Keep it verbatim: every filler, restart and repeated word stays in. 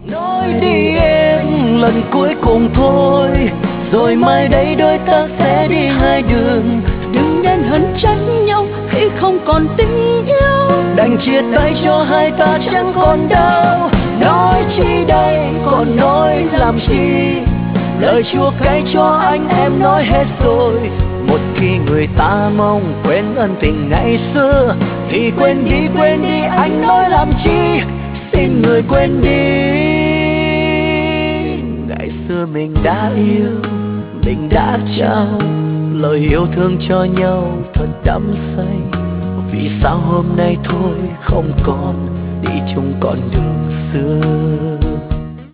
Nói đi em lần cuối cùng thôi, rồi mai đây đôi ta sẽ đi hai đường. Đừng nên hận trách nhau khi không còn tình yêu, đành chia tay cho hai ta chẳng còn đau. Nói chi đây còn nói làm chi, lời chua cay cho anh em nói hết rồi. Một khi người ta mong quên ân tình ngày xưa, thì quên đi quên đi anh nói làm chi, xin người quên đi. Ngày xưa mình đã yêu, mình đã trao lời yêu thương cho nhau thật đắm say. Vì sao hôm nay thôi không còn đi chung con đường xưa.